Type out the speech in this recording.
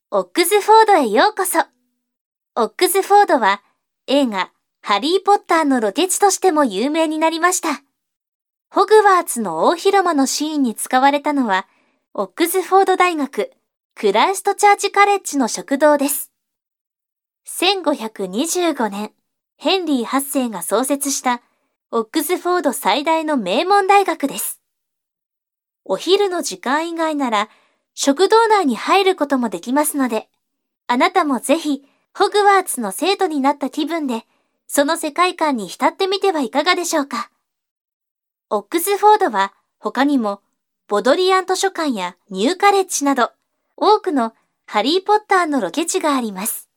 オックスフォードへようこそ。オックスフォードは映画ハリーポッターのロケ地としても有名になりました。ホグワーツの大広間のシーンに使われたのは、オックスフォード大学クライストチャーチカレッジの食堂です。1525年、ヘンリー8世が創設したオックスフォード最大の名門大学です。お昼の時間以外なら食堂内に入ることもできますので、あなたもぜひホグワーツの生徒になった気分で、その世界観に浸ってみてはいかがでしょうか。オックスフォードは他にもボドリアン図書館やニューカレッジなど多くのハリーポッターのロケ地があります。